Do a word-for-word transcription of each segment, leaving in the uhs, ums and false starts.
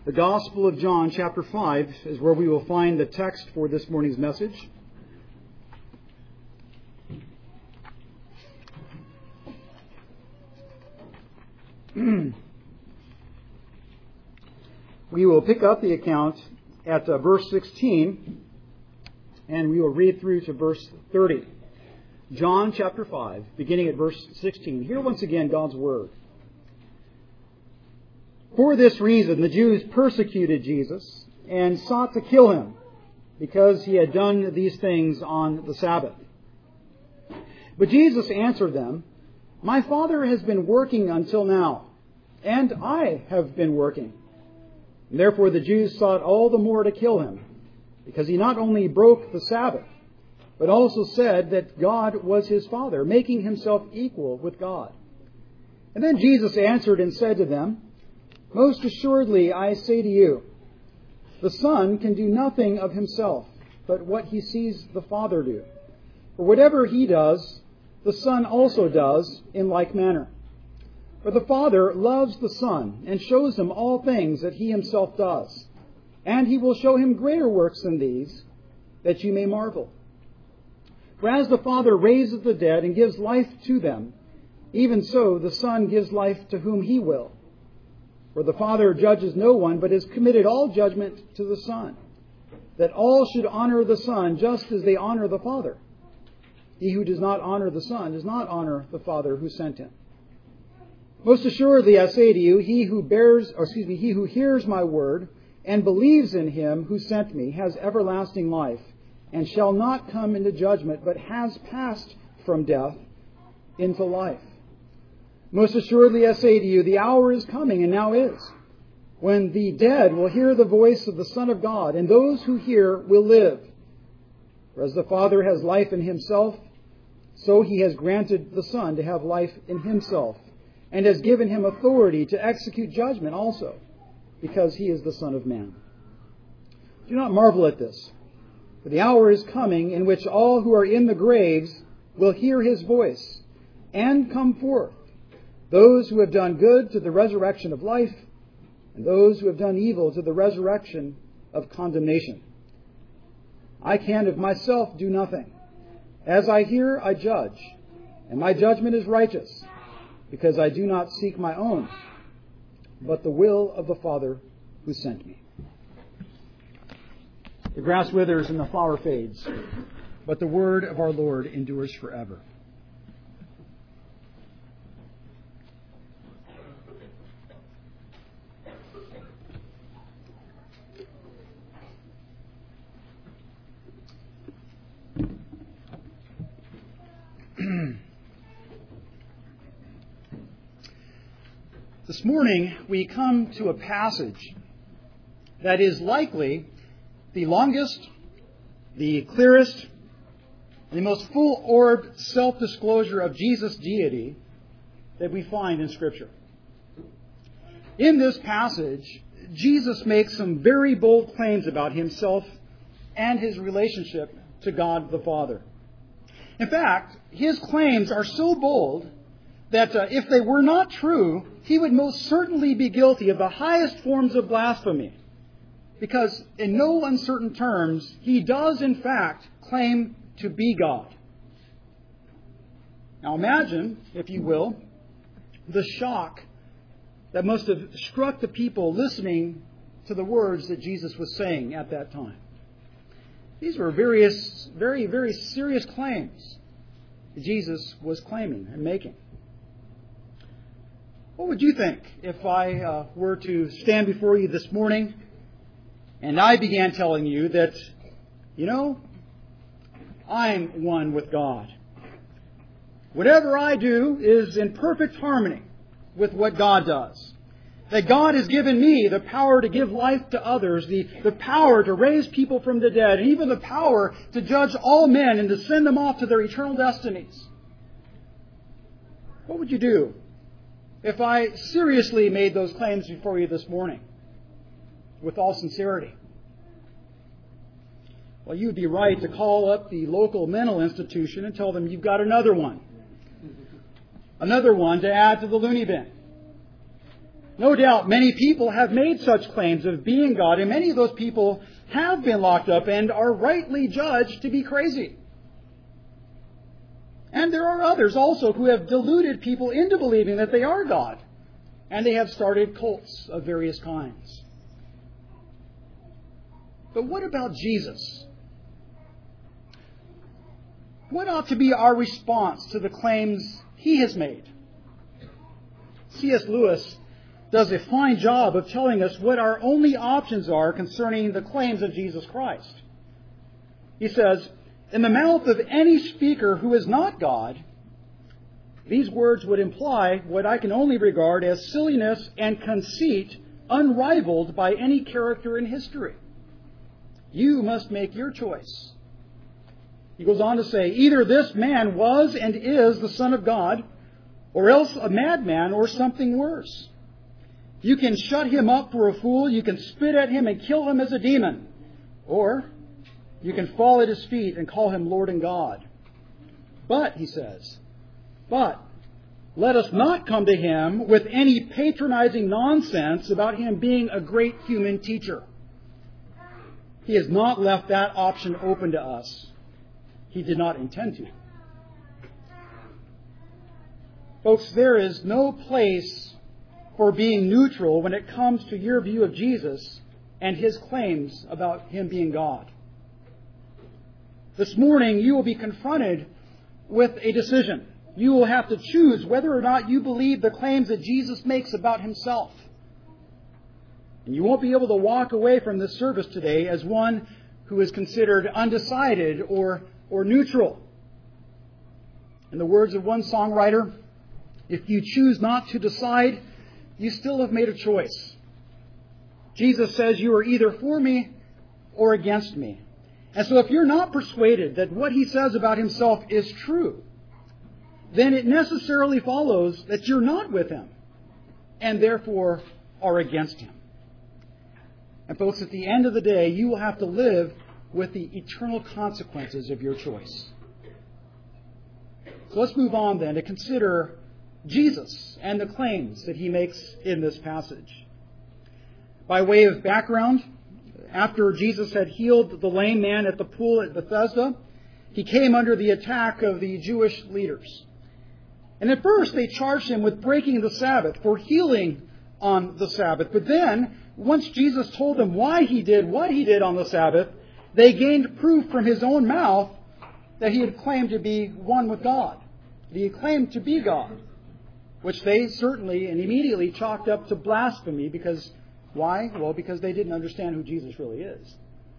The Gospel of John, chapter five, is where we will find the text for this morning's message. We will pick up the account at uh, verse sixteen, and we will read through to verse thirty. John chapter five, beginning at verse sixteen. Hear once again God's Word. For this reason, the Jews persecuted Jesus and sought to kill him, because he had done these things on the Sabbath. But Jesus answered them, My Father has been working until now, and I have been working. And therefore the Jews sought all the more to kill him, because he not only broke the Sabbath, but also said that God was his Father, making himself equal with God. And then Jesus answered and said to them, Most assuredly I say to you, the Son can do nothing of himself, but what he sees the Father do. For whatever he does, the Son also does in like manner. For the Father loves the Son, and shows him all things that he himself does. And he will show him greater works than these, that you may marvel. For as the Father raises the dead and gives life to them, even so the Son gives life to whom he will. For the Father judges no one, but has committed all judgment to the Son, that all should honor the Son just as they honor the Father. He who does not honor the Son does not honor the Father who sent him. Most assuredly I say to you, he who bears, or excuse me, he who hears my word and believes in him who sent me has everlasting life, and shall not come into judgment, but has passed from death into life. Most assuredly I say to you, the hour is coming, and now is, when the dead will hear the voice of the Son of God, and those who hear will live. For as the Father has life in himself, so he has granted the Son to have life in himself, and has given him authority to execute judgment also, because he is the Son of Man. Do not marvel at this, for the hour is coming in which all who are in the graves will hear his voice and come forth, those who have done good to the resurrection of life, and those who have done evil to the resurrection of condemnation. I can of myself do nothing. As I hear, I judge, and my judgment is righteous, because I do not seek my own, but the will of the Father who sent me. The grass withers and the flower fades, but the word of our Lord endures forever. This morning we come to a passage that is likely the longest, the clearest, the most full-orbed self-disclosure of Jesus' deity that we find in Scripture. In this passage, Jesus makes some very bold claims about himself and his relationship to God the Father. In fact, his claims are so bold that uh, if they were not true, he would most certainly be guilty of the highest forms of blasphemy. Because in no uncertain terms, he does in fact claim to be God. Now imagine, if you will, the shock that must have struck the people listening to the words that Jesus was saying at that time. These were various, very, very serious claims that Jesus was claiming and making. What would you think if I uh, were to stand before you this morning and I began telling you that, you know, I'm one with God. Whatever I do is in perfect harmony with what God does. That God has given me the power to give life to others, the, the power to raise people from the dead, and even the power to judge all men and to send them off to their eternal destinies. What would you do if I seriously made those claims before you this morning, with all sincerity? Well, you'd be right to call up the local mental institution and tell them you've got another one. Another one to add to the loony bin. No doubt many people have made such claims of being God, and many of those people have been locked up and are rightly judged to be crazy. And there are others also who have deluded people into believing that they are God, and they have started cults of various kinds. But what about Jesus? What ought to be our response to the claims he has made? C S Lewis does a fine job of telling us what our only options are concerning the claims of Jesus Christ. He says, in the mouth of any speaker who is not God, these words would imply what I can only regard as silliness and conceit unrivaled by any character in history. You must make your choice. He goes on to say, either this man was and is the Son of God, or else a madman or something worse. You can shut him up for a fool, you can spit at him and kill him as a demon, or you can fall at his feet and call him Lord and God. But, he says, but let us not come to him with any patronizing nonsense about him being a great human teacher. He has not left that option open to us. He did not intend to. Folks, there is no place for being neutral when it comes to your view of Jesus and his claims about him being God. This morning, you will be confronted with a decision. You will have to choose whether or not you believe the claims that Jesus makes about himself. And you won't be able to walk away from this service today as one who is considered undecided or, or neutral. In the words of one songwriter, if you choose not to decide, you still have made a choice. Jesus says you are either for me or against me. And so if you're not persuaded that what he says about himself is true, then it necessarily follows that you're not with him and therefore are against him. And folks, at the end of the day, you will have to live with the eternal consequences of your choice. So let's move on then to consider Jesus and the claims that he makes in this passage. By way of background, after Jesus had healed the lame man at the pool at Bethesda, he came under the attack of the Jewish leaders. And at first they charged him with breaking the Sabbath, for healing on the Sabbath. But then, once Jesus told them why he did what he did on the Sabbath, they gained proof from his own mouth that he had claimed to be one with God. That he had claimed to be God, which they certainly and immediately chalked up to blasphemy because, why? Well, because they didn't understand who Jesus really is.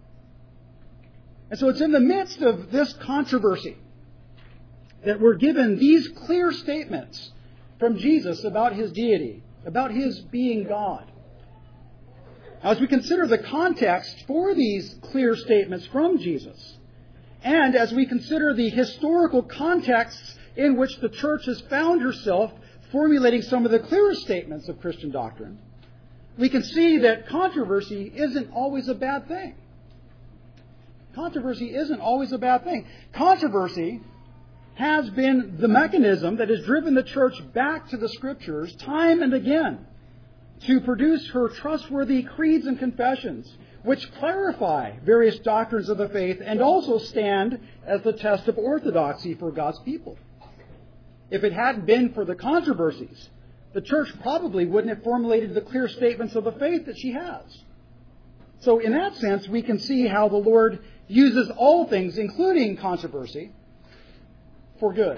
And so it's in the midst of this controversy that we're given these clear statements from Jesus about his deity, about his being God. Now, as we consider the context for these clear statements from Jesus, and as we consider the historical contexts in which the church has found herself formulating some of the clearest statements of Christian doctrine, we can see that controversy isn't always a bad thing. Controversy isn't always a bad thing. Controversy has been the mechanism that has driven the church back to the Scriptures time and again to produce her trustworthy creeds and confessions, which clarify various doctrines of the faith and also stand as the test of orthodoxy for God's people. If it hadn't been for the controversies, the church probably wouldn't have formulated the clear statements of the faith that she has. So in that sense, we can see how the Lord uses all things, including controversy, for good.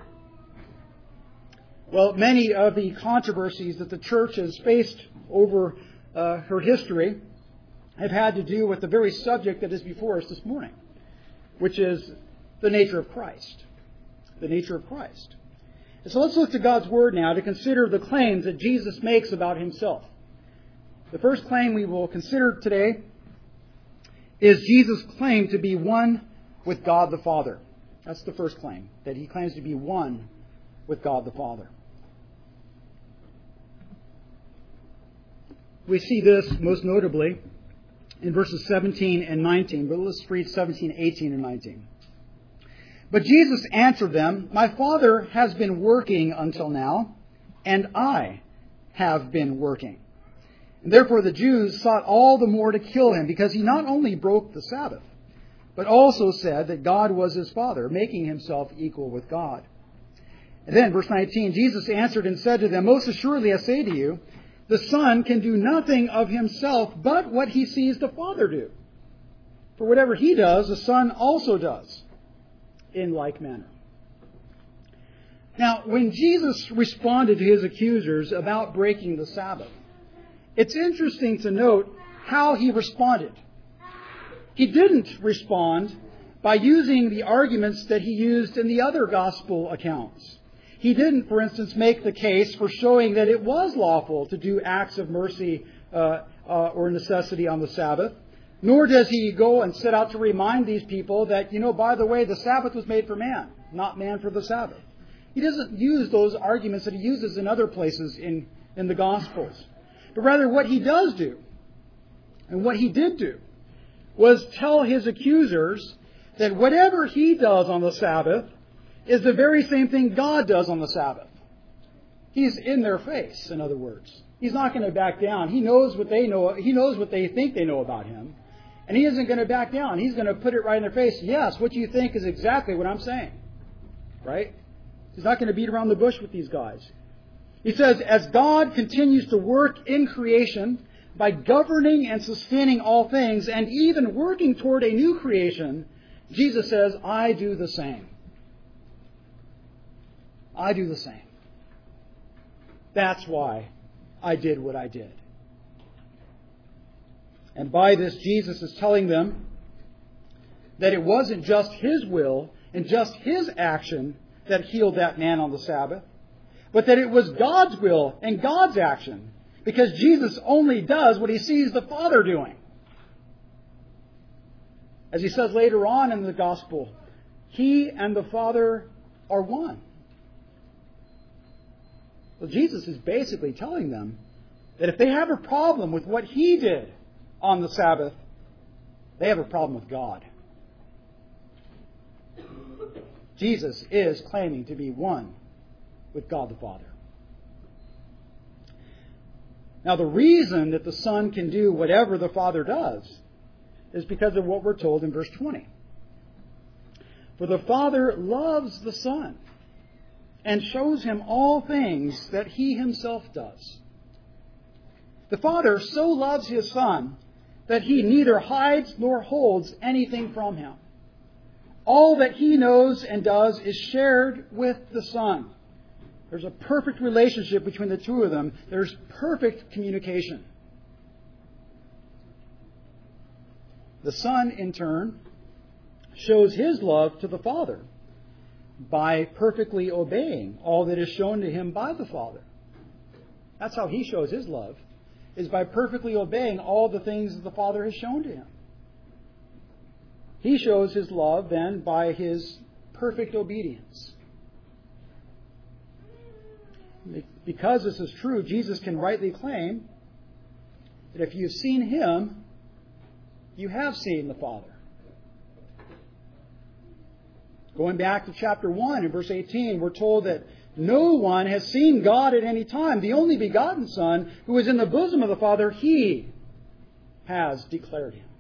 Well, many of the controversies that the church has faced over uh, her history have had to do with the very subject that is before us this morning, which is the nature of Christ. The nature of Christ. And so let's look to God's Word now to consider the claims that Jesus makes about himself. The first claim we will consider today is Jesus' claim to be one with God the Father. That's the first claim, that he claims to be one with God the Father. We see this most notably in verses seventeen and nineteen, but let's read seventeen, eighteen, and nineteen. But Jesus answered them, "My Father has been working until now, and I have been working. And therefore the Jews sought all the more to kill him, because he not only broke the Sabbath, but also said that God was his Father, making himself equal with God. And then, verse nineteen, Jesus answered and said to them, Most assuredly I say to you, the Son can do nothing of himself but what he sees the Father do. For whatever he does, the Son also does in like manner. Now, when Jesus responded to his accusers about breaking the Sabbath, it's interesting to note how he responded. He didn't respond by using the arguments that he used in the other gospel accounts. He didn't, for instance, make the case for showing that it was lawful to do acts of mercy uh, uh, or necessity on the Sabbath. Nor does he go and set out to remind these people that, you know, by the way, the Sabbath was made for man, not man for the Sabbath. He doesn't use those arguments that he uses in other places in, in the Gospels. But rather what he does do, and what he did do, was tell his accusers that whatever he does on the Sabbath is the very same thing God does on the Sabbath. He's in their face, in other words. He's not going to back down. He knows what they know. He knows what they think they know about him. And he isn't going to back down. He's going to put it right in their face. Yes, what you think is exactly what I'm saying. Right? He's not going to beat around the bush with these guys. He says, as God continues to work in creation by governing and sustaining all things and even working toward a new creation, Jesus says, I do the same. I do the same. That's why I did what I did. And by this, Jesus is telling them that it wasn't just his will and just his action that healed that man on the Sabbath, but that it was God's will and God's action, because Jesus only does what he sees the Father doing. As he says later on in the Gospel, he and the Father are one. Well, Jesus is basically telling them that if they have a problem with what he did on the Sabbath, they have a problem with God. Jesus is claiming to be one with God the Father. Now, the reason that the Son can do whatever the Father does is because of what we're told in verse twenty. For the Father loves the Son and shows him all things that he himself does. The Father so loves his Son that he neither hides nor holds anything from him. All that he knows and does is shared with the Son. There's a perfect relationship between the two of them. There's perfect communication. The Son, in turn, shows his love to the Father by perfectly obeying all that is shown to him by the Father. That's how he shows his love, is by perfectly obeying all the things that the Father has shown to him. He shows his love then by his perfect obedience. Because this is true, Jesus can rightly claim that if you've seen him, you have seen the Father. Going back to chapter one in verse eighteen, we're told that no one has seen God at any time. The only begotten Son, who is in the bosom of the Father, he has declared him.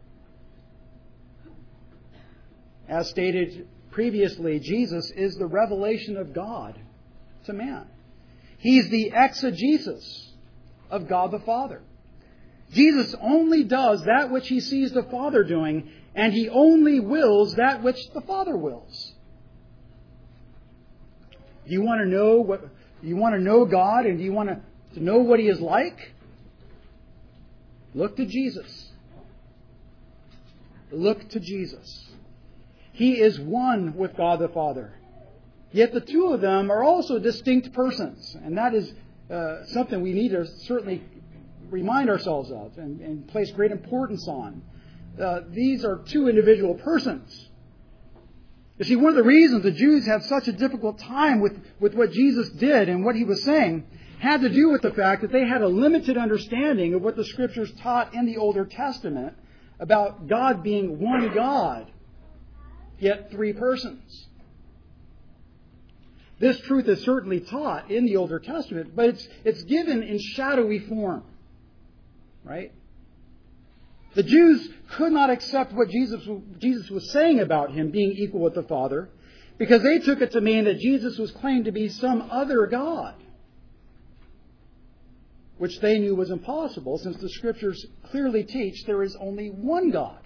As stated previously, Jesus is the revelation of God to man. He's the exegesis of God the Father. Jesus only does that which he sees the Father doing, and he only wills that which the Father wills. Do you want to know what you want to know God, and do you want to, to know what he is like? Look to Jesus. Look to Jesus. He is one with God the Father. Yet the two of them are also distinct persons. And that is uh, something we need to certainly remind ourselves of and, and place great importance on. Uh, these are two individual persons. You see, one of the reasons the Jews had such a difficult time with, with what Jesus did and what he was saying had to do with the fact that they had a limited understanding of what the Scriptures taught in the Older Testament about God being one God, yet three persons. This truth is certainly taught in the Older Testament, but it's, it's given in shadowy form. Right? The Jews could not accept what Jesus, Jesus was saying about him being equal with the Father, because they took it to mean that Jesus was claimed to be some other God, which they knew was impossible, since the Scriptures clearly teach there is only one God.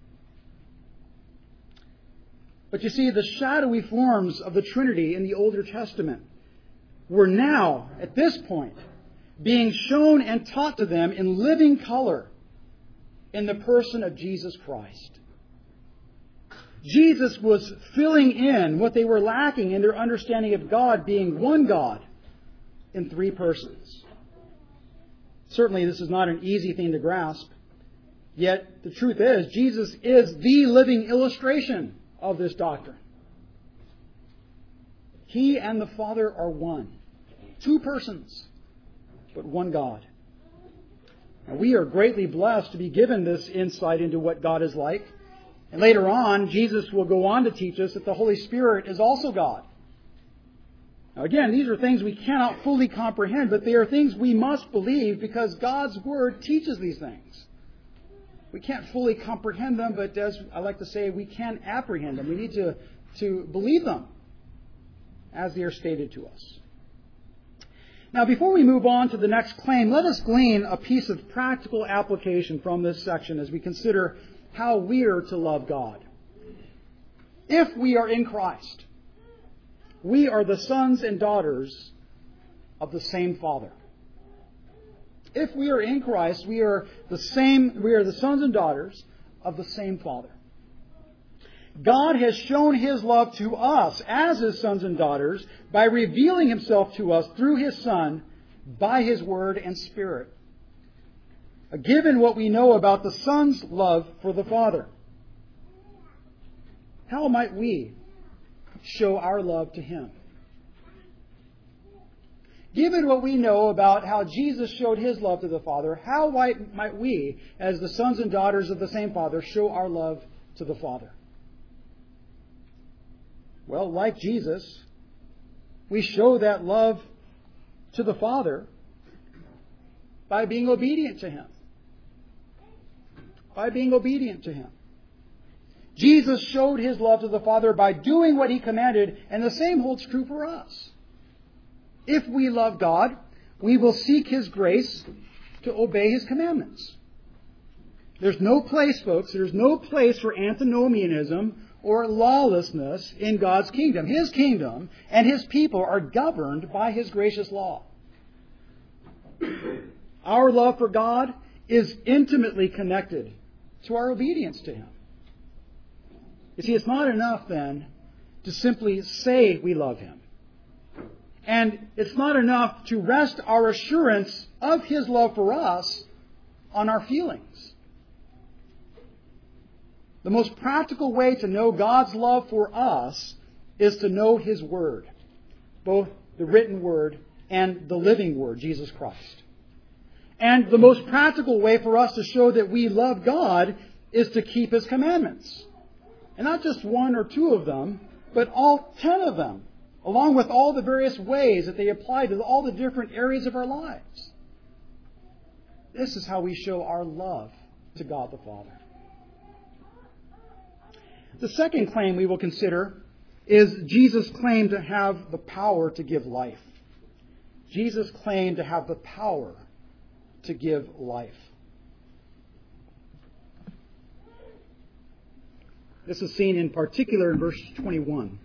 But you see, the shadowy forms of the Trinity in the Older Testament were now, at this point, being shown and taught to them in living color in the person of Jesus Christ. Jesus was filling in what they were lacking in their understanding of God being one God in three persons. Certainly this is not an easy thing to grasp. Yet the truth is, Jesus is the living illustration of this doctrine. He and the Father are one. Two persons, but one God. Now, we are greatly blessed to be given this insight into what God is like. And later on, Jesus will go on to teach us that the Holy Spirit is also God. Now again, these are things we cannot fully comprehend, but they are things we must believe because God's Word teaches these things. We can't fully comprehend them, but as I like to say, we can apprehend them. We need to, to believe them as they are stated to us. Now, before we move on to the next claim, let us glean a piece of practical application from this section as we consider how we are to love God. If we are in Christ, we are the sons and daughters of the same Father. If we are in Christ, we are the same, we are the sons and daughters of the same Father. God has shown His love to us as His sons and daughters by revealing Himself to us through His Son by His Word and Spirit. Given what we know about the Son's love for the Father, how might we show our love to Him? Given what we know about how Jesus showed His love to the Father, how might we, as the sons and daughters of the same Father, show our love to the Father? Well, like Jesus, we show that love to the Father by being obedient to Him. By being obedient to Him. Jesus showed His love to the Father by doing what He commanded, and the same holds true for us. If we love God, we will seek His grace to obey His commandments. There's no place, folks, there's no place for antinomianism or lawlessness in God's kingdom. His kingdom and His people are governed by His gracious law. Our love for God is intimately connected to our obedience to Him. You see, it's not enough then to simply say we love Him. And it's not enough to rest our assurance of His love for us on our feelings. The most practical way to know God's love for us is to know His Word, both the written Word and the living Word, Jesus Christ. And the most practical way for us to show that we love God is to keep His commandments. And not just one or two of them, but all ten of them, along with all the various ways that they apply to all the different areas of our lives. This is how we show our love to God the Father. The second claim we will consider is Jesus' claim to have the power to give life. Jesus claimed to have the power to give life. This is seen in particular in verse twenty-one.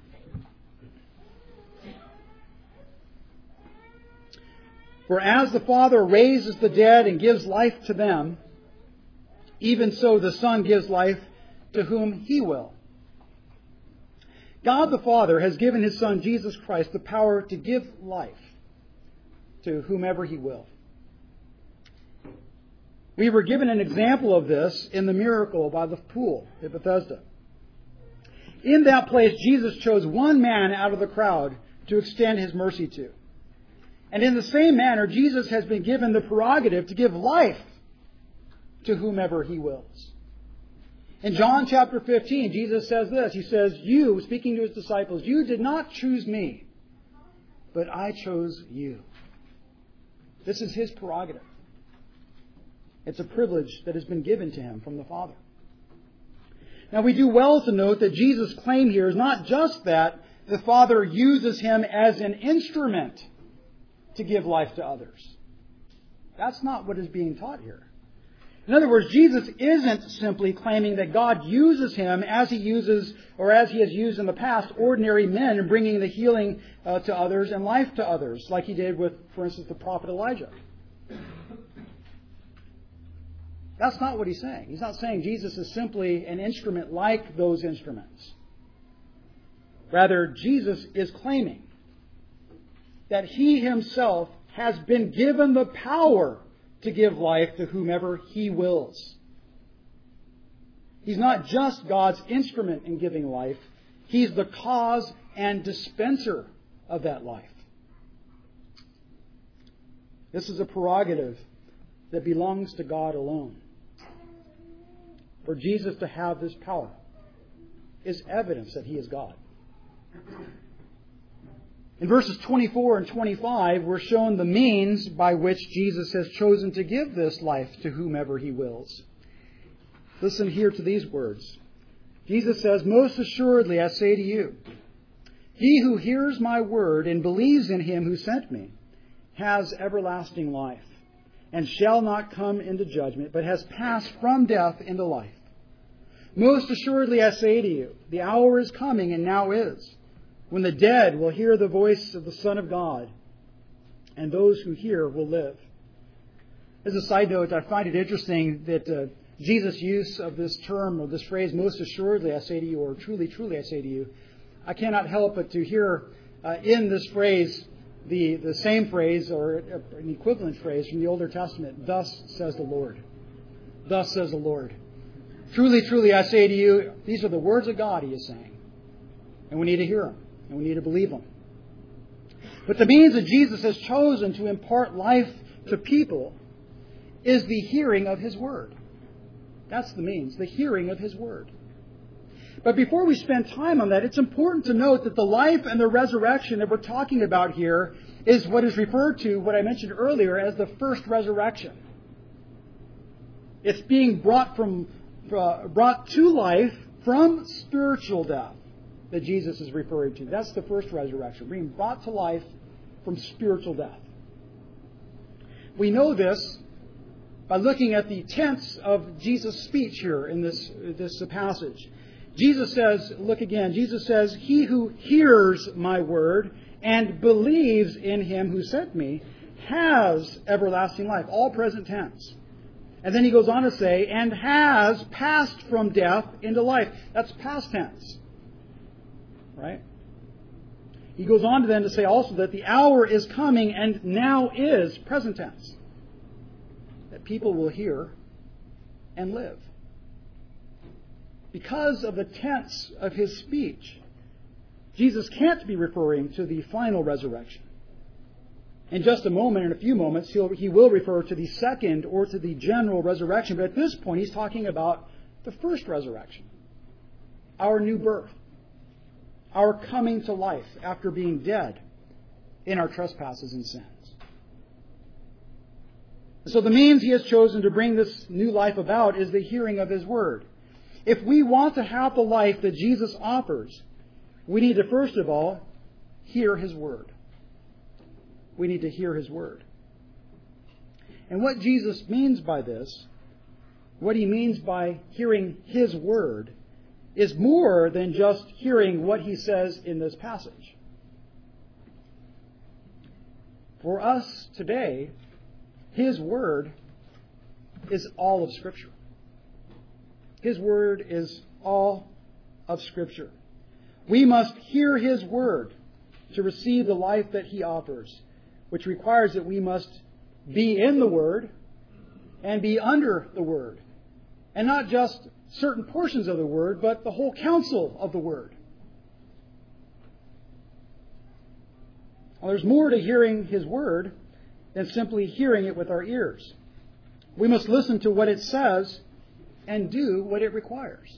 For as the Father raises the dead and gives life to them, even so the Son gives life to whom He will. God the Father has given His Son, Jesus Christ, the power to give life to whomever He will. We were given an example of this in the miracle by the pool at Bethesda. In that place, Jesus chose one man out of the crowd to extend His mercy to. And in the same manner, Jesus has been given the prerogative to give life to whomever He wills. In John chapter fifteen, Jesus says this. He says, you, speaking to His disciples, you did not choose me, but I chose you. This is His prerogative. It's a privilege that has been given to Him from the Father. Now, we do well to note that Jesus' claim here is not just that the Father uses Him as an instrument to give life to others. That's not what is being taught here. In other words, Jesus isn't simply claiming that God uses Him as He uses, or as He has used in the past, ordinary men in bringing the healing uh, to others and life to others, like He did with, for instance, the prophet Elijah. That's not what He's saying. He's not saying Jesus is simply an instrument like those instruments. Rather, Jesus is claiming that He Himself has been given the power to give life to whomever He wills. He's not just God's instrument in giving life. He's the cause and dispenser of that life. This is a prerogative that belongs to God alone. For Jesus to have this power is evidence that He is God. In verses twenty-four and twenty-five, we're shown the means by which Jesus has chosen to give this life to whomever He wills. Listen here to these words. Jesus says, "Most assuredly I say to you, he who hears my word and believes in Him who sent me has everlasting life, and shall not come into judgment, but has passed from death into life. Most assuredly I say to you, the hour is coming, and now is, when the dead will hear the voice of the Son of God, and those who hear will live." As a side note, I find it interesting that uh, Jesus' use of this term, or this phrase, "most assuredly I say to you," or "truly, truly I say to you," I cannot help but to hear uh, in this phrase the, the same phrase, or an equivalent phrase from the Older Testament, "Thus says the Lord." Thus says the Lord. Truly, truly, I say to you, these are the words of God, He is saying. And we need to hear them. And we need to believe them. But the means that Jesus has chosen to impart life to people is the hearing of His Word. That's the means, the hearing of His Word. But before we spend time on that, it's important to note that the life and the resurrection that we're talking about here is what is referred to, what I mentioned earlier, as the first resurrection. It's being brought from uh, brought to life from spiritual death that Jesus is referring to. That's the first resurrection, being brought to life from spiritual death. We know this by looking at the tense of Jesus' speech here in this, this passage. Jesus says, look again, Jesus says, "He who hears my word and believes in Him who sent me has everlasting life." All present tense. And then He goes on to say, "and has passed from death into life." That's past tense. Right? He goes on to then to say also that the hour is coming and now is, present tense, that people will hear and live. Because of the tense of His speech, Jesus can't be referring to the final resurrection. In just a moment, in a few moments, he'll, he will refer to the second or to the general resurrection. But at this point, He's talking about the first resurrection, our new birth, our coming to life after being dead in our trespasses and sins. So the means He has chosen to bring this new life about is the hearing of His Word. If we want to have the life that Jesus offers, we need to first of all hear His Word. We need to hear His Word. And what Jesus means by this, what He means by hearing His Word, is more than just hearing what He says in this passage. For us today, His Word is all of Scripture. His Word is all of Scripture. We must hear His Word to receive the life that He offers, which requires that we must be in the Word and be under the Word. And not just certain portions of the Word, but the whole counsel of the Word. Well, there's more to hearing His Word than simply hearing it with our ears. We must listen to what it says and do what it requires.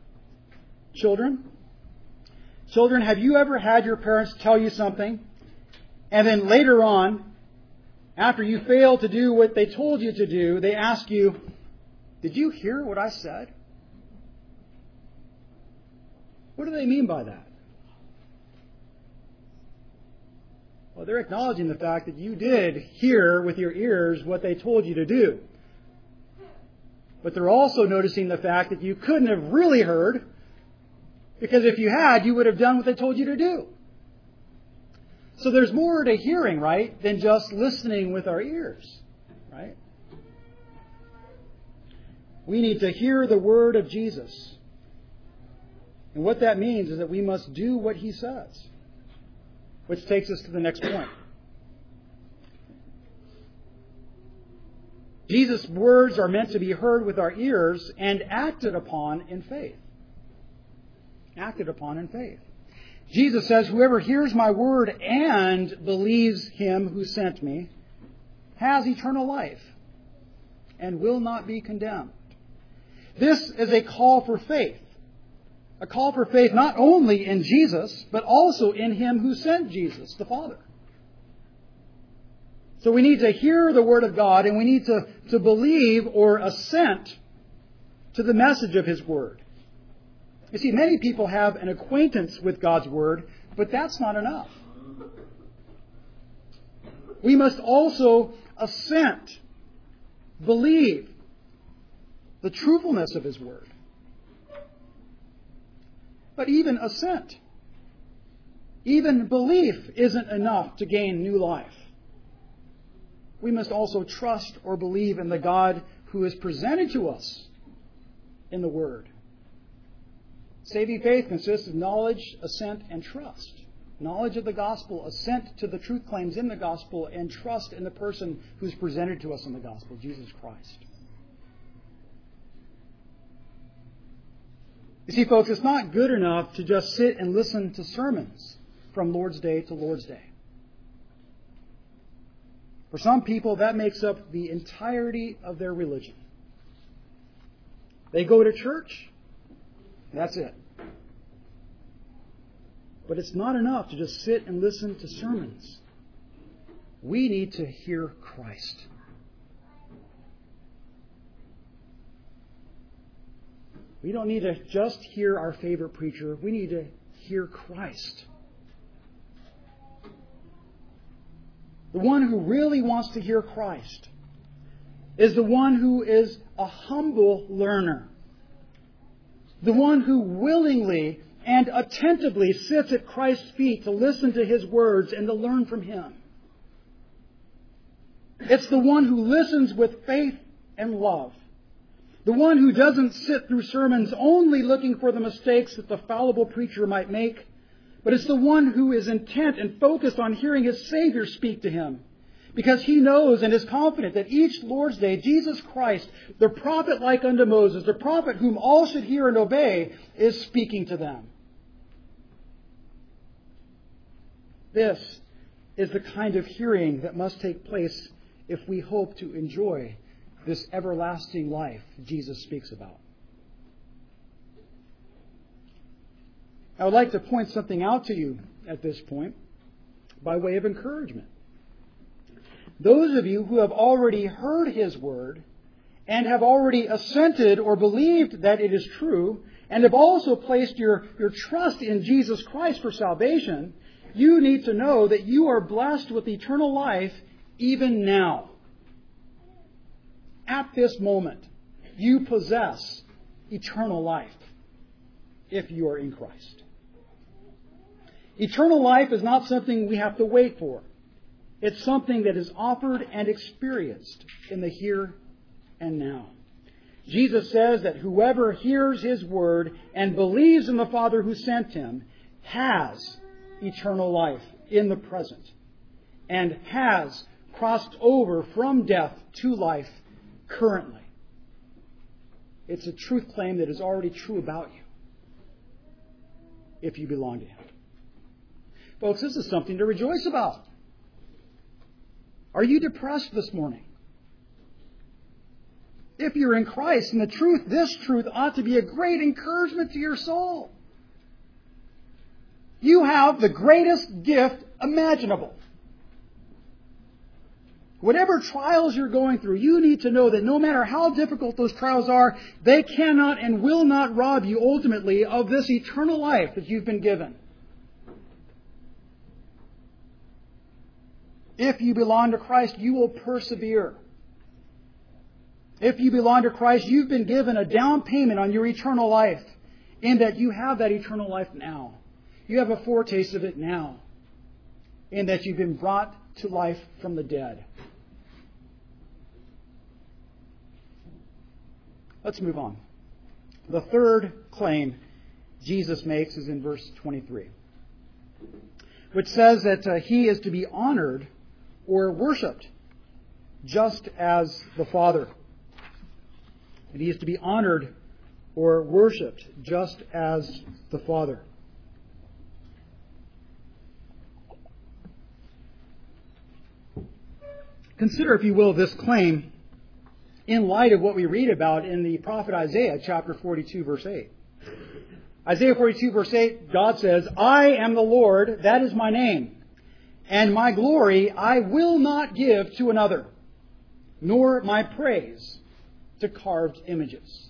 Children, children, have you ever had your parents tell you something And then later on, after you fail to do what they told you to do, they ask you, did you hear what I said? What do they mean by that? Well, they're acknowledging the fact that you did hear with your ears what they told you to do. But they're also noticing the fact that you couldn't have really heard, because if you had, you would have done what they told you to do. So there's more to hearing, right, than just listening with our ears, right? We need to hear the word of Jesus. And what that means is that we must do what He says. Which takes us to the next point. Jesus' words are meant to be heard with our ears and acted upon in faith. Acted upon in faith. Jesus says, whoever hears my word and believes Him who sent me has eternal life and will not be condemned. This is a call for faith. A call for faith not only in Jesus, but also in Him who sent Jesus, the Father. So we need to hear the Word of God, and we need to, to believe or assent to the message of His Word. You see, many people have an acquaintance with God's Word, but that's not enough. We must also assent, believe the truthfulness of His Word. But even assent, even belief isn't enough to gain new life. We must also trust or believe in the God who is presented to us in the Word. Saving faith consists of knowledge, assent, and trust. Knowledge of the gospel, assent to the truth claims in the gospel, and trust in the person who's presented to us in the gospel, Jesus Christ. You see, folks, it's not good enough to just sit and listen to sermons from Lord's Day to Lord's Day. For some people, that makes up the entirety of their religion. They go to church, that's it. But it's not enough to just sit and listen to sermons. We need to hear Christ. We don't need to just hear our favorite preacher. We need to hear Christ. The one who really wants to hear Christ is the one who is a humble learner. The one who willingly and attentively sits at Christ's feet to listen to His words and to learn from Him. It's the one who listens with faith and love. The one who doesn't sit through sermons only looking for the mistakes that the fallible preacher might make, but it's the one who is intent and focused on hearing his Savior speak to him, because he knows and is confident that each Lord's Day, Jesus Christ, the prophet like unto Moses, the prophet whom all should hear and obey, is speaking to them. This is the kind of hearing that must take place if we hope to enjoy this everlasting life Jesus speaks about. I would like to point something out to you at this point by way of encouragement. Those of you who have already heard His Word and have already assented or believed that it is true and have also placed your, your trust in Jesus Christ for salvation, you need to know that you are blessed with eternal life even now. At this moment, you possess eternal life if you are in Christ. Eternal life is not something we have to wait for. It's something that is offered and experienced in the here and now. Jesus says that whoever hears His word and believes in the Father who sent Him has eternal life in the present and has crossed over from death to life currently. It's a truth claim that is already true about you if you belong to Him. Folks, this is something to rejoice about. Are you depressed this morning? If you're in Christ and the truth, this truth ought to be a great encouragement to your soul. You have the greatest gift imaginable. Whatever trials you're going through, you need to know that no matter how difficult those trials are, they cannot and will not rob you ultimately of this eternal life that you've been given. If you belong to Christ, you will persevere. If you belong to Christ, you've been given a down payment on your eternal life, in that you have that eternal life now. You have a foretaste of it now, in that you've been brought to life from the dead. Let's move on. The third claim Jesus makes is in verse twenty-three, which says that uh, He is to be honored or worshipped just as the Father. And He is to be honored or worshipped just as the Father. Consider, if you will, this claim in light of what we read about in the prophet Isaiah, chapter forty-two, verse eight. Isaiah forty-two, verse eight, God says, I am the Lord, that is my name, and my glory I will not give to another, nor my praise to carved images.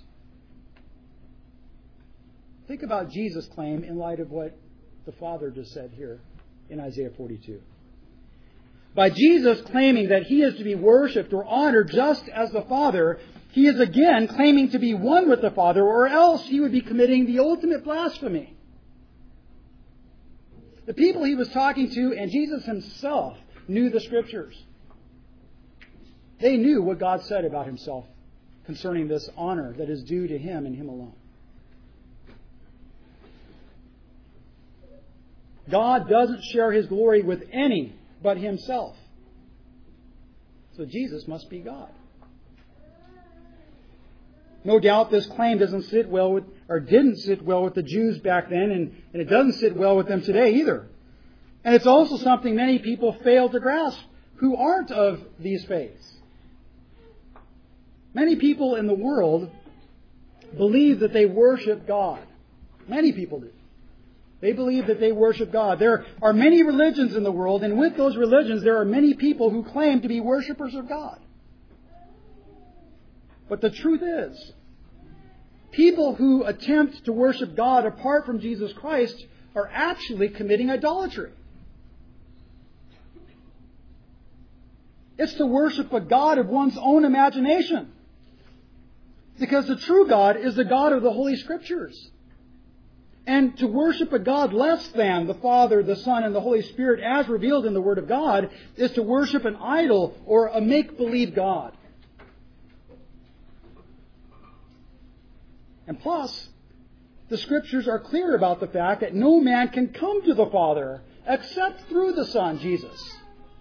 Think about Jesus' claim in light of what the Father just said here in Isaiah forty-two. By Jesus claiming that He is to be worshipped or honored just as the Father, He is again claiming to be one with the Father, or else He would be committing the ultimate blasphemy. The people He was talking to, and Jesus Himself, knew the Scriptures. They knew what God said about Himself concerning this honor that is due to Him and Him alone. God doesn't share His glory with any but Himself. So Jesus must be God. No doubt this claim doesn't sit well with, or didn't sit well with the Jews back then, and, and it doesn't sit well with them today either. And it's also something many people fail to grasp who aren't of these faiths. Many people in the world believe that they worship God. Many people do. They believe that they worship God. There are many religions in the world, and with those religions there are many people who claim to be worshipers of God. But the truth is, people who attempt to worship God apart from Jesus Christ are actually committing idolatry. It's to worship a God of one's own imagination. Because the true God is the God of the Holy Scriptures. And to worship a God less than the Father, the Son, and the Holy Spirit as revealed in the Word of God is to worship an idol or a make-believe God. And plus, the Scriptures are clear about the fact that no man can come to the Father except through the Son, Jesus.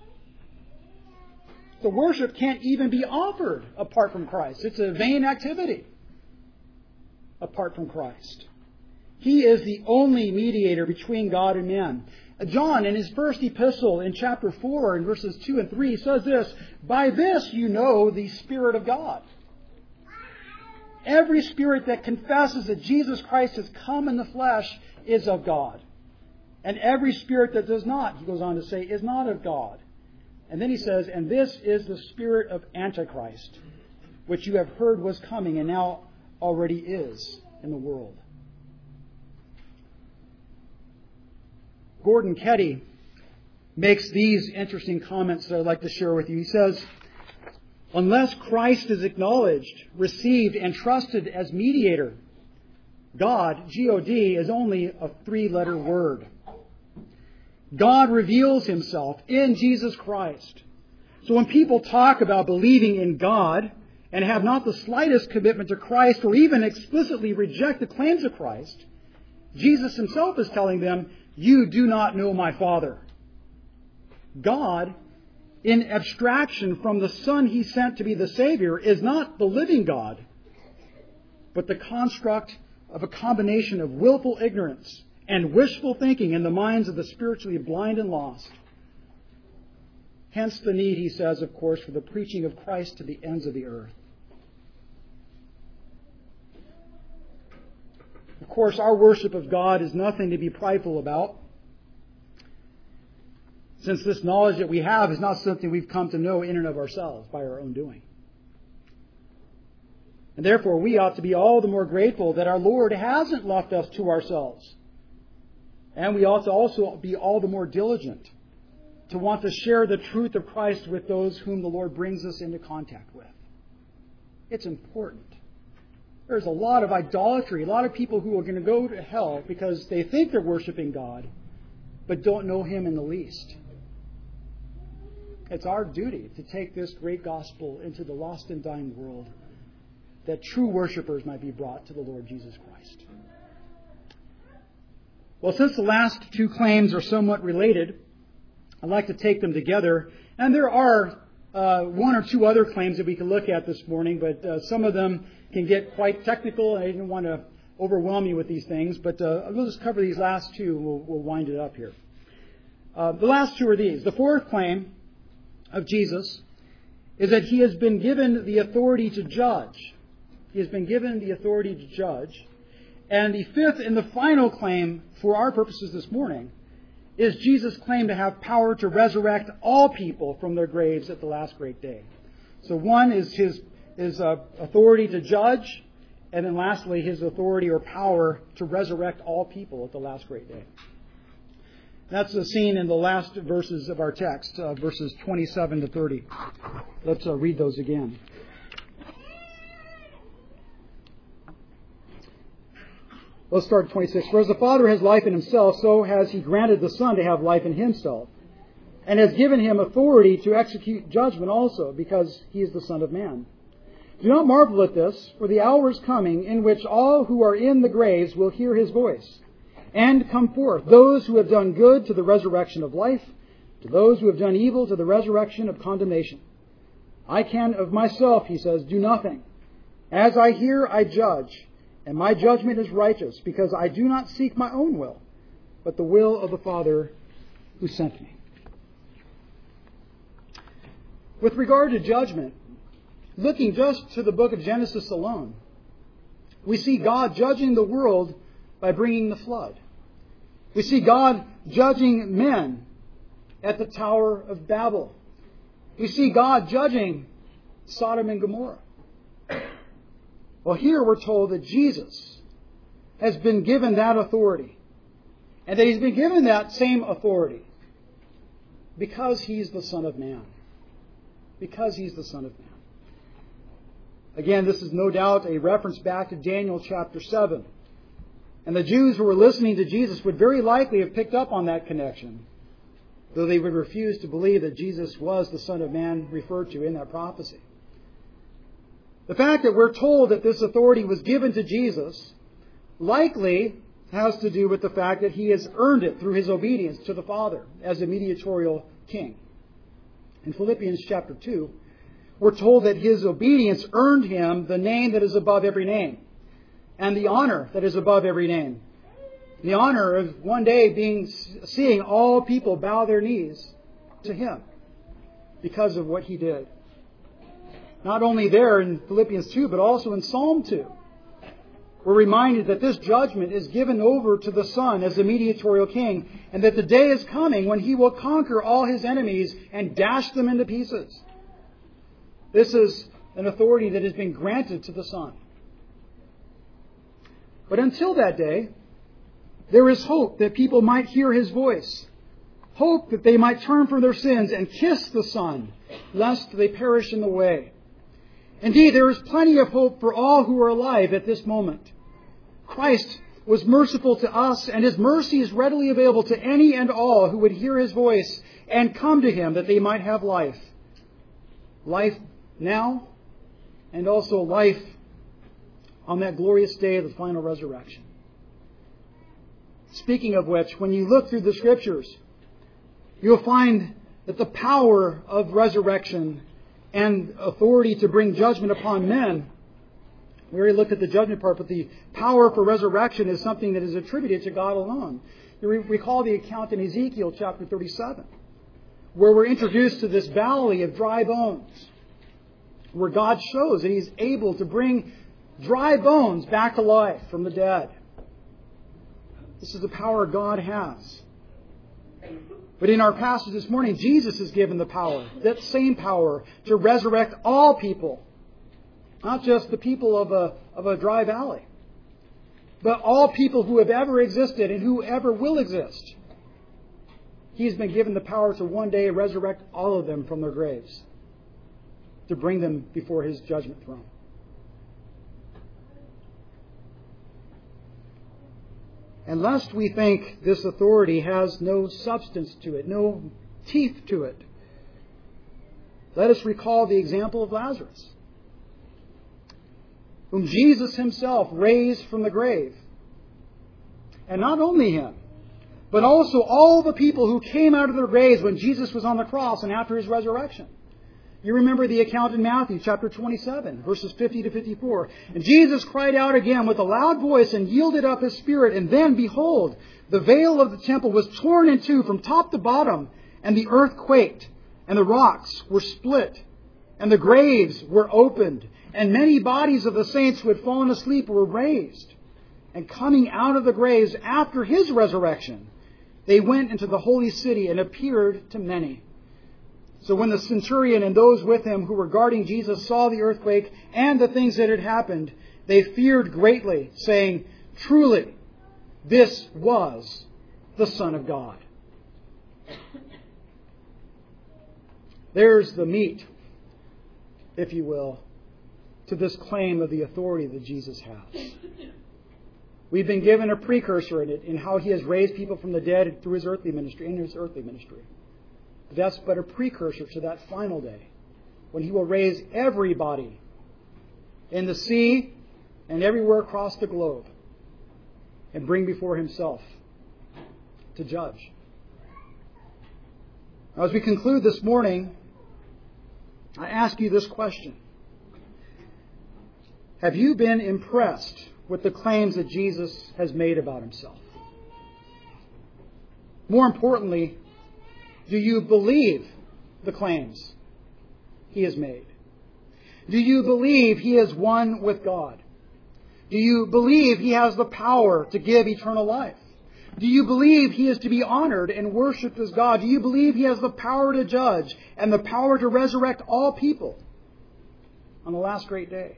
The worship can't even be offered apart from Christ. It's a vain activity apart from Christ. He is the only mediator between God and man. John, in his first epistle in chapter four, in verses two and three, says this, by this you know the Spirit of God. Every spirit that confesses that Jesus Christ has come in the flesh is of God. And every spirit that does not, he goes on to say, is not of God. And then he says, and this is the spirit of Antichrist, which you have heard was coming and now already is in the world. Gordon Ketty makes these interesting comments that I'd like to share with you. He says, unless Christ is acknowledged, received, and trusted as mediator, God, G O D, is only a three-letter word. God reveals Himself in Jesus Christ. So when people talk about believing in God and have not the slightest commitment to Christ or even explicitly reject the claims of Christ, Jesus Himself is telling them, you do not know my Father. God, in abstraction from the Son He sent to be the Savior, is not the living God, but the construct of a combination of willful ignorance and wishful thinking in the minds of the spiritually blind and lost. Hence the need, he says, of course, for the preaching of Christ to the ends of the earth. Of course, our worship of God is nothing to be prideful about. since this knowledge that we have is not something we've come to know in and of ourselves by our own doing. And therefore, we ought to be all the more grateful that our Lord hasn't left us to ourselves. And we ought to also be all the more diligent to want to share the truth of Christ with those whom the Lord brings us into contact with. It's important. There's a lot of idolatry, a lot of people who are going to go to hell because they think they're worshiping God, but don't know Him in the least. It's our duty to take this great gospel into the lost and dying world, that true worshipers might be brought to the Lord Jesus Christ. Well, since the last two claims are somewhat related, I'd like to take them together. And there are uh, one or two other claims that we can look at this morning, but uh, some of them can get quite technical. I didn't want to overwhelm you with these things, but uh, we'll just cover these last two and we'll, we'll wind it up here. Uh, the last two are these. The fourth claim of Jesus is that He has been given the authority to judge. He has been given the authority to judge. And the fifth and the final claim for our purposes this morning is Jesus' claim to have power to resurrect all people from their graves at the last great day. So one is His, his uh, authority to judge, and then lastly, His authority or power to resurrect all people at the last great day. That's the scene in the last verses of our text, uh, verses twenty-seven to thirty. Let's uh, read those again. Let's start at twenty-six. For as the Father has life in Himself, so has He granted the Son to have life in Himself, and has given Him authority to execute judgment also, because He is the Son of Man. Do not marvel at this, for the hour is coming in which all who are in the graves will hear His voice, and come forth, those who have done good to the resurrection of life, to those who have done evil to the resurrection of condemnation. I can of myself, He says, do nothing. As I hear, I judge. And my judgment is righteous, because I do not seek my own will, but the will of the Father who sent me. With regard to judgment, looking just to the book of Genesis alone, we see God judging the world by bringing the flood. We see God judging men at the Tower of Babel. We see God judging Sodom and Gomorrah. Well, here we're told that Jesus has been given that authority. And that He's been given that same authority because He's the Son of Man. Because He's the Son of Man. Again, this is no doubt a reference back to Daniel chapter seven. And the Jews who were listening to Jesus would very likely have picked up on that connection, though they would refuse to believe that Jesus was the Son of Man referred to in that prophecy. The fact that we're told that this authority was given to Jesus likely has to do with the fact that He has earned it through His obedience to the Father as a mediatorial king. In Philippians chapter two, we're told that His obedience earned Him the name that is above every name, and the honor that is above every name. The honor of one day being seeing all people bow their knees to Him because of what He did. Not only there in Philippians two, but also in Psalm two. We're reminded that this judgment is given over to the Son as the mediatorial king, and that the day is coming when He will conquer all His enemies and dash them into pieces. This is an authority that has been granted to the Son. But until that day, there is hope that people might hear His voice. Hope that they might turn from their sins and kiss the Son, lest they perish in the way. Indeed, there is plenty of hope for all who are alive at this moment. Christ was merciful to us, and His mercy is readily available to any and all who would hear His voice and come to Him that they might have life. Life now, and also life on that glorious day of the final resurrection. Speaking of which, when you look through the Scriptures, you'll find that the power of resurrection and authority to bring judgment upon men, we already looked at the judgment part, but the power for resurrection is something that is attributed to God alone. You recall the account in Ezekiel chapter thirty-seven, where we're introduced to this valley of dry bones, where God shows that He's able to bring dry bones back to life from the dead. This is the power God has. But in our passage this morning, Jesus is given the power, that same power, to resurrect all people. Not just the people of a, of a dry valley, but all people who have ever existed and who ever will exist. He's been given the power to one day resurrect all of them from their graves, to bring them before His judgment throne. And lest we think this authority has no substance to it, no teeth to it, let us recall the example of Lazarus, whom Jesus Himself raised from the grave. And not only him, but also all the people who came out of their graves when Jesus was on the cross and after His resurrection. You remember the account in Matthew chapter twenty-seven, verses fifty to fifty-four. And Jesus cried out again with a loud voice and yielded up His spirit. And then, behold, the veil of the temple was torn in two from top to bottom, and the earth quaked, and the rocks were split, and the graves were opened, and many bodies of the saints who had fallen asleep were raised. And coming out of the graves after His resurrection, they went into the holy city and appeared to many. So when the centurion and those with him who were guarding Jesus saw the earthquake and the things that had happened, they feared greatly, saying, "Truly, this was the Son of God." There's the meat, if you will, to this claim of the authority that Jesus has. We've been given a precursor in it, in how He has raised people from the dead through His earthly ministry, in His earthly ministry. But that's but a precursor to that final day, when He will raise everybody in the sea and everywhere across the globe and bring before Himself to judge. Now, as we conclude this morning, I ask you this question. Have you been impressed with the claims that Jesus has made about Himself? More importantly, do you believe the claims He has made? Do you believe He is one with God? Do you believe He has the power to give eternal life? Do you believe He is to be honored and worshipped as God? Do you believe He has the power to judge and the power to resurrect all people on the last great day?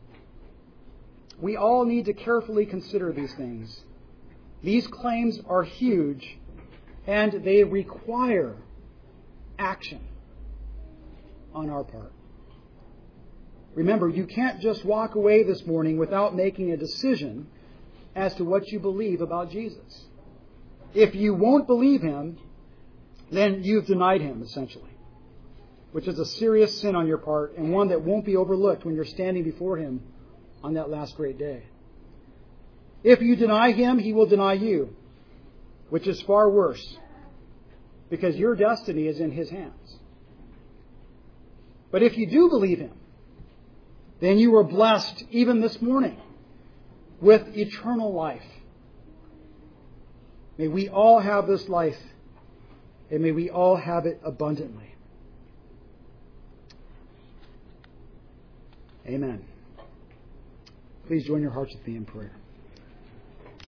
We all need to carefully consider these things. These claims are huge, and they require action on our part. Remember, you can't just walk away this morning without making a decision as to what you believe about Jesus. If you won't believe Him, then you've denied Him, essentially, which is a serious sin on your part and one that won't be overlooked when you're standing before Him on that last great day. If you deny Him, He will deny you, which is far worse, because your destiny is in His hands. But if you do believe Him, then you are blessed even this morning with eternal life. May we all have this life, and may we all have it abundantly. Amen. Please join your hearts with me in prayer.